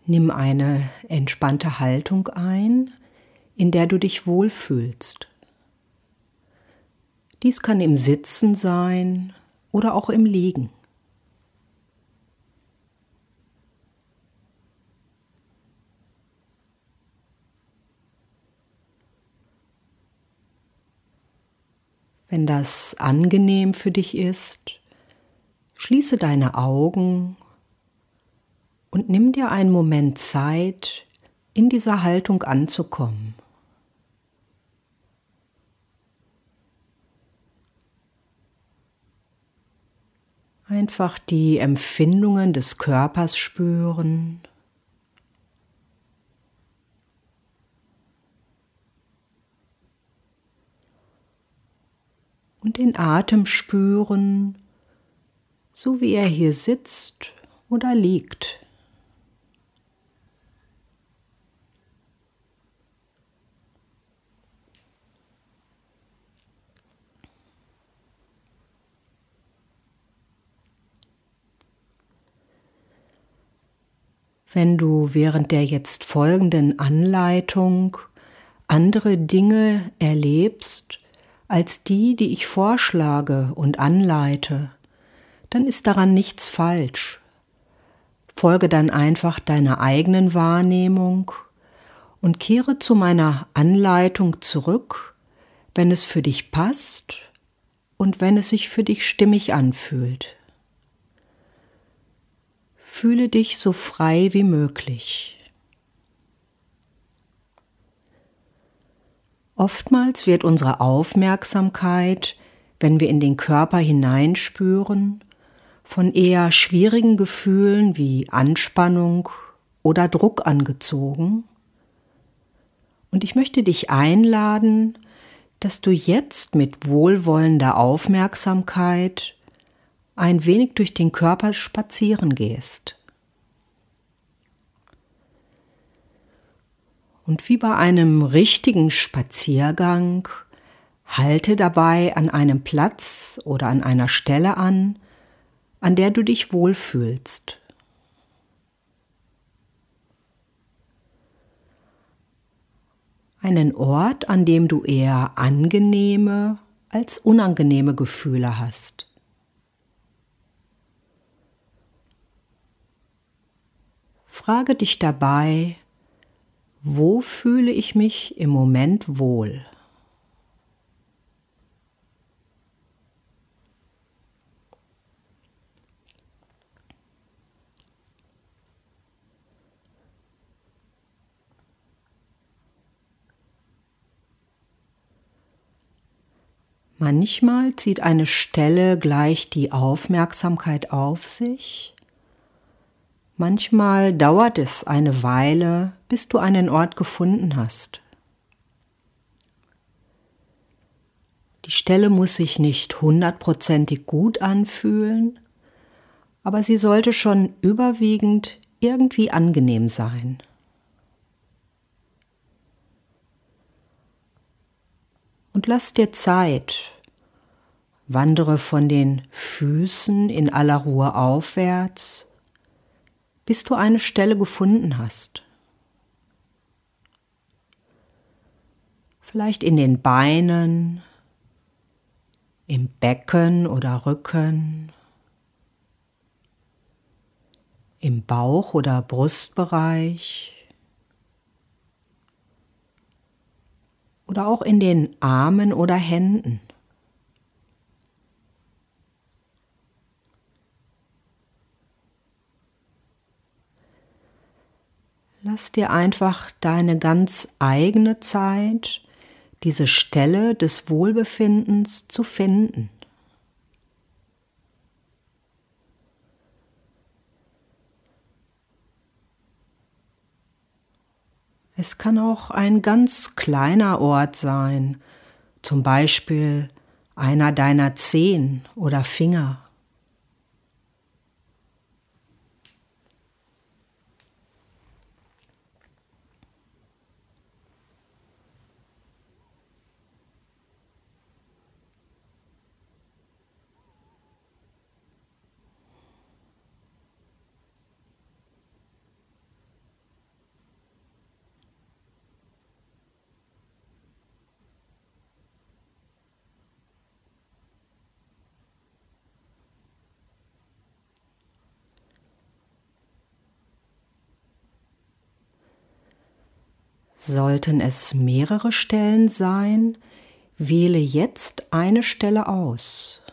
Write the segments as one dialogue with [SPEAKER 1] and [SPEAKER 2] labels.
[SPEAKER 1] Nimm eine entspannte Haltung ein, in der du dich wohlfühlst. Dies kann im Sitzen sein oder auch im Liegen. Wenn das angenehm für dich ist, schließe deine Augen und nimm dir einen Moment Zeit, in dieser Haltung anzukommen. Einfach die Empfindungen des Körpers spüren. Und den Atem spüren, so wie er hier sitzt oder liegt. Wenn du während der jetzt folgenden Anleitung andere Dinge erlebst als die, die ich vorschlage und anleite, dann ist daran nichts falsch. Folge dann einfach deiner eigenen Wahrnehmung und kehre zu meiner Anleitung zurück, wenn es für dich passt und wenn es sich für dich stimmig anfühlt. Fühle dich so frei wie möglich. Oftmals wird unsere Aufmerksamkeit, wenn wir in den Körper hineinspüren, von eher schwierigen Gefühlen wie Anspannung oder Druck angezogen. Und ich möchte dich einladen, dass du jetzt mit wohlwollender Aufmerksamkeit ein wenig durch den Körper spazieren gehst. Und wie bei einem richtigen Spaziergang, halte dabei an einem Platz oder an einer Stelle an der du dich wohlfühlst. Einen Ort, an dem du eher angenehme als unangenehme Gefühle hast. Frage dich dabei, wo fühle ich mich im Moment wohl? Manchmal zieht eine Stelle gleich die Aufmerksamkeit auf sich. Manchmal dauert es eine Weile, bis du einen Ort gefunden hast. Die Stelle muss sich nicht 100%ig gut anfühlen, aber sie sollte schon überwiegend irgendwie angenehm sein. Und lass dir Zeit. Wandere von den Füßen in aller Ruhe aufwärts, bis du eine Stelle gefunden hast. Vielleicht in den Beinen, im Becken oder Rücken, im Bauch- oder Brustbereich oder auch in den Armen oder Händen. Lass dir einfach deine ganz eigene Zeit, diese Stelle des Wohlbefindens zu finden. Es kann auch ein ganz kleiner Ort sein, zum Beispiel einer deiner Zehen oder Finger. Sollten es mehrere Stellen sein, wähle jetzt eine Stelle aus.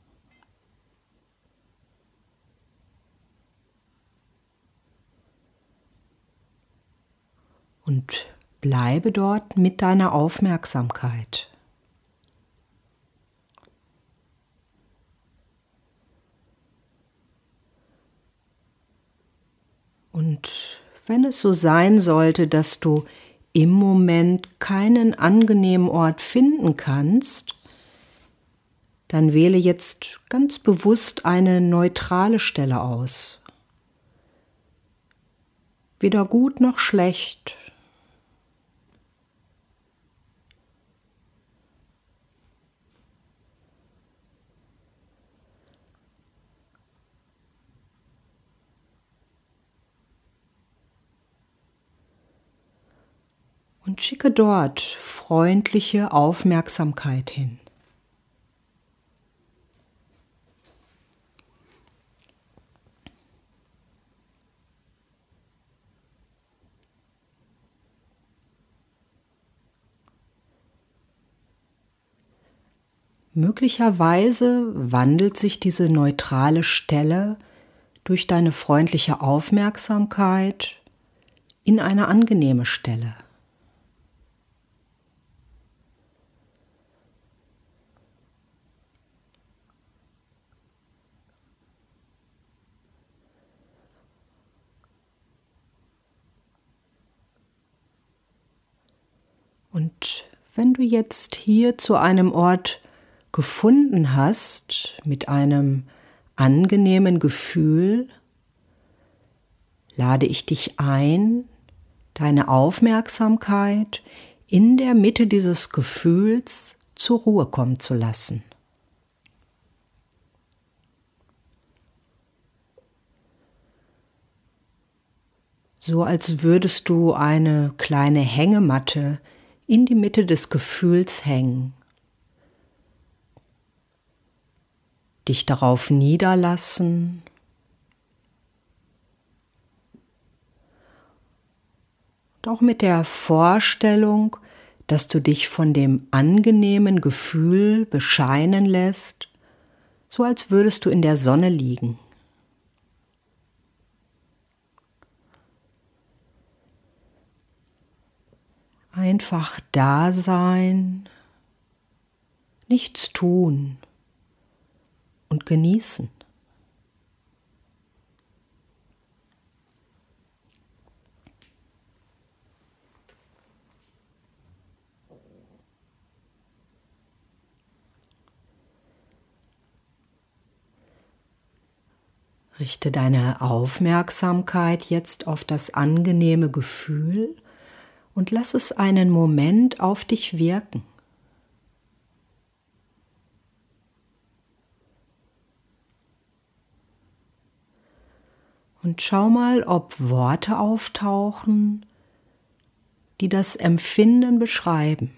[SPEAKER 1] Und bleibe dort mit deiner Aufmerksamkeit. Und wenn es so sein sollte, dass du im Moment keinen angenehmen Ort finden kannst, dann wähle jetzt ganz bewusst eine neutrale Stelle aus. Weder gut noch schlecht. Und schicke dort freundliche Aufmerksamkeit hin. Möglicherweise wandelt sich diese neutrale Stelle durch deine freundliche Aufmerksamkeit in eine angenehme Stelle. Und wenn du jetzt hier zu einem Ort gefunden hast mit einem angenehmen Gefühl, lade ich dich ein, deine Aufmerksamkeit in der Mitte dieses Gefühls zur Ruhe kommen zu lassen. So als würdest du eine kleine Hängematte in die Mitte des Gefühls hängen. Dich darauf niederlassen und auch mit der Vorstellung, dass du dich von dem angenehmen Gefühl bescheinen lässt, so als würdest du in der Sonne liegen. Einfach da sein, nichts tun und genießen. Richte deine Aufmerksamkeit jetzt auf das angenehme Gefühl und lass es einen Moment auf dich wirken. Und schau mal, ob Worte auftauchen, die das Empfinden beschreiben.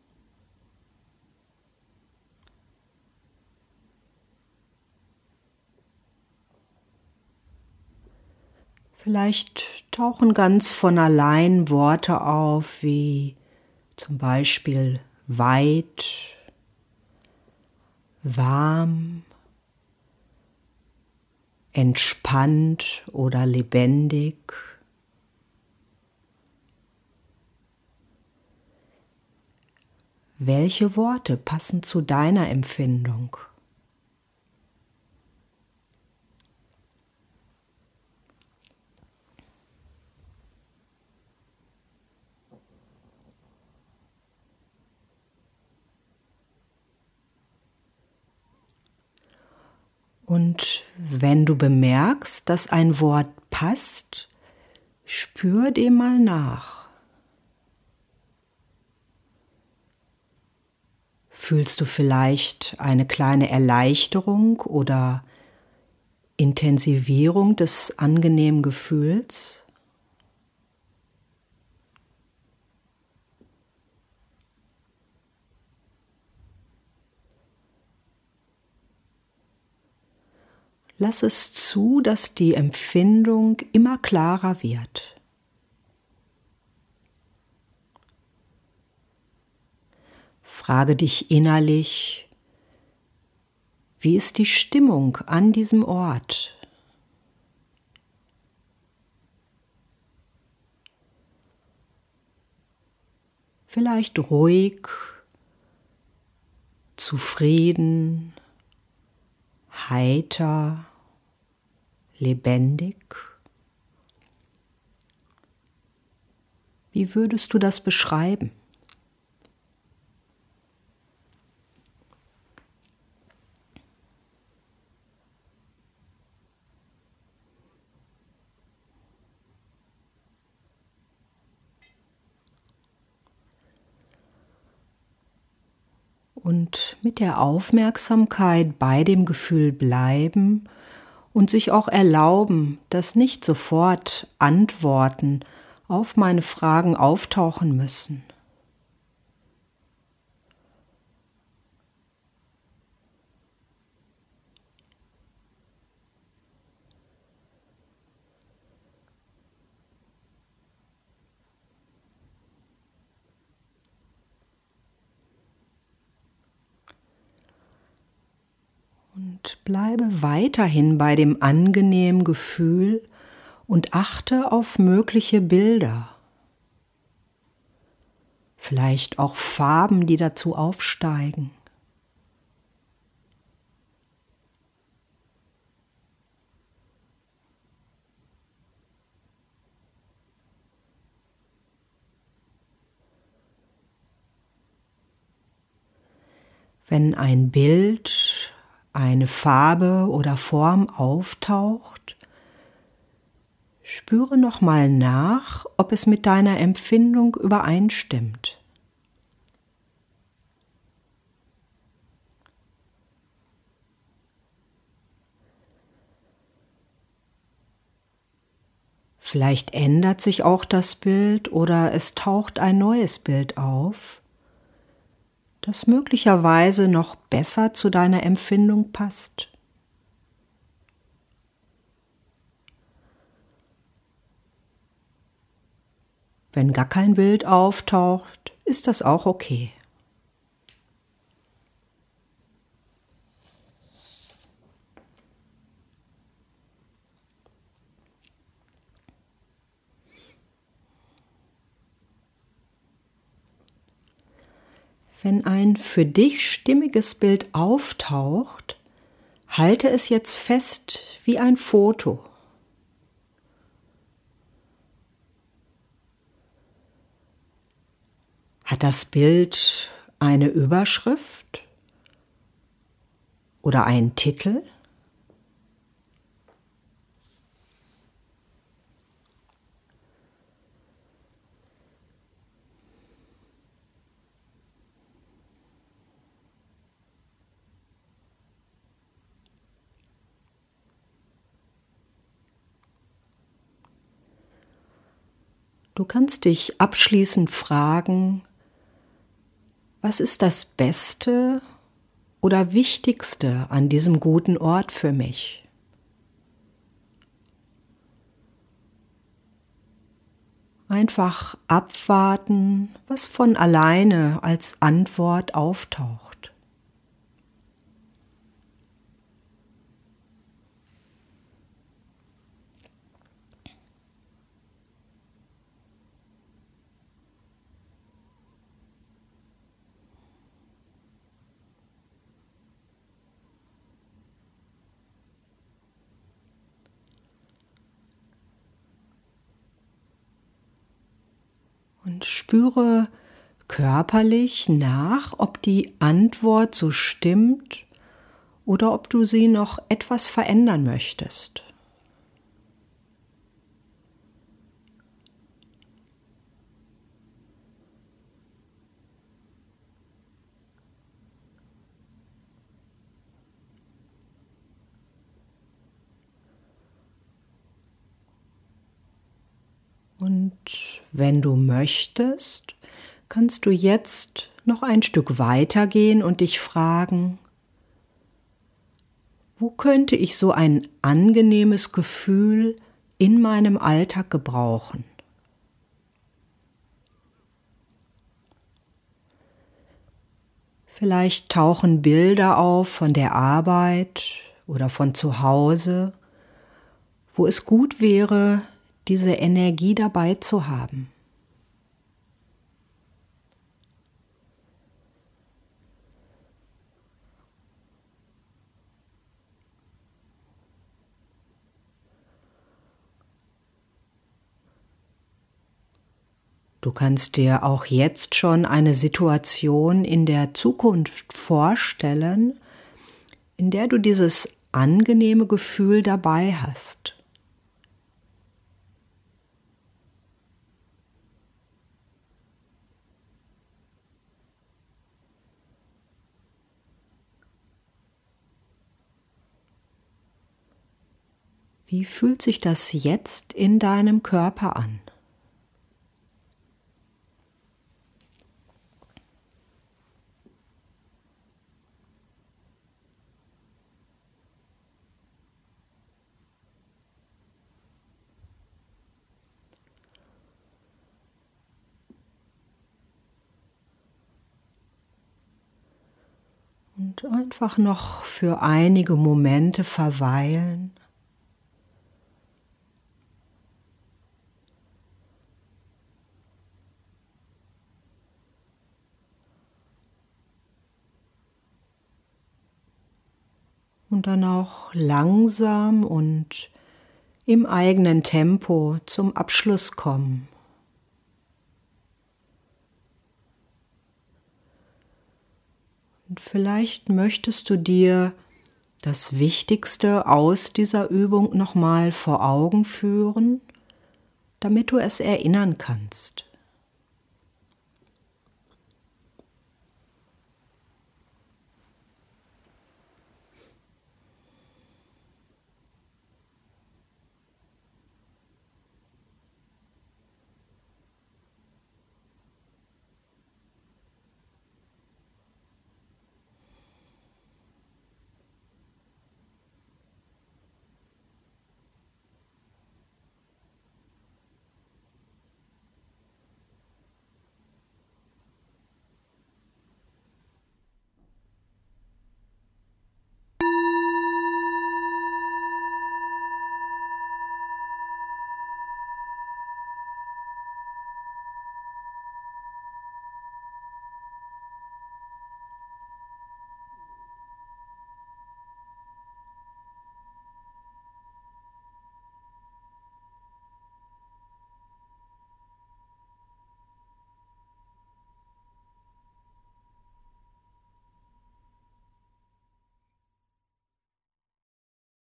[SPEAKER 1] Vielleicht tauchen ganz von allein Worte auf, wie zum Beispiel weit, warm, entspannt oder lebendig. Welche Worte passen zu deiner Empfindung? Und wenn du bemerkst, dass ein Wort passt, spür dem mal nach. Fühlst du vielleicht eine kleine Erleichterung oder Intensivierung des angenehmen Gefühls? Lass es zu, dass die Empfindung immer klarer wird. Frage dich innerlich, wie ist die Stimmung an diesem Ort? Vielleicht ruhig, zufrieden, heiter, lebendig. Wie würdest du das beschreiben? Und mit der Aufmerksamkeit bei dem Gefühl bleiben und sich auch erlauben, dass nicht sofort Antworten auf meine Fragen auftauchen müssen. Und bleibe weiterhin bei dem angenehmen Gefühl und achte auf mögliche Bilder. Vielleicht auch Farben, die dazu aufsteigen. Wenn ein Bild, eine Farbe oder Form auftaucht, spüre nochmal nach, ob es mit deiner Empfindung übereinstimmt. Vielleicht ändert sich auch das Bild oder es taucht ein neues Bild auf, das möglicherweise noch besser zu deiner Empfindung passt. Wenn gar kein Bild auftaucht, ist das auch okay. Wenn ein für dich stimmiges Bild auftaucht, halte es jetzt fest wie ein Foto. Hat das Bild eine Überschrift oder einen Titel? Du kannst dich abschließend fragen, was ist das Beste oder Wichtigste an diesem guten Ort für mich? Einfach abwarten, was von alleine als Antwort auftaucht. Und spüre körperlich nach, ob die Antwort so stimmt oder ob du sie noch etwas verändern möchtest. Und wenn du möchtest, kannst du jetzt noch ein Stück weitergehen und dich fragen, wo könnte ich so ein angenehmes Gefühl in meinem Alltag gebrauchen? Vielleicht tauchen Bilder auf von der Arbeit oder von zu Hause, wo es gut wäre, diese Energie dabei zu haben. Du kannst dir auch jetzt schon eine Situation in der Zukunft vorstellen, in der du dieses angenehme Gefühl dabei hast. Wie fühlt sich das jetzt in deinem Körper an? Und einfach noch für einige Momente verweilen. Und dann auch langsam und im eigenen Tempo zum Abschluss kommen. Und vielleicht möchtest du dir das Wichtigste aus dieser Übung nochmal vor Augen führen, damit du es erinnern kannst.